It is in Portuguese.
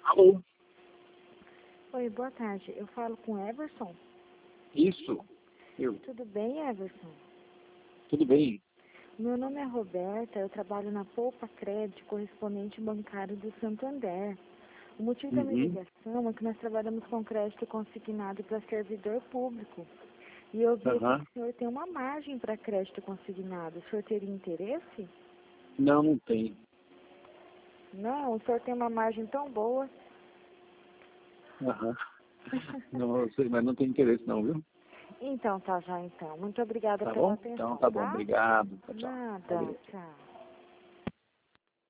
Alô? Oi, boa tarde. Eu falo com Everson. Isso. Eu. Tudo bem, Everson? Tudo bem? Meu nome é Roberta, eu trabalho na Poupa Crédito, correspondente bancário do Santander. O motivo da minha ligação é que nós trabalhamos com crédito consignado para servidor público. E eu vi aqui que o senhor tem uma margem para crédito consignado. O senhor teria interesse? Não, não tem. Não, o senhor tem uma margem tão boa. Não, eu sei, mas não tem interesse não, viu? Então, tá já então. Muito obrigada Tá pela bom? atenção, Então, tá bom. Obrigado. Tchau, tchau. Nada, tchau.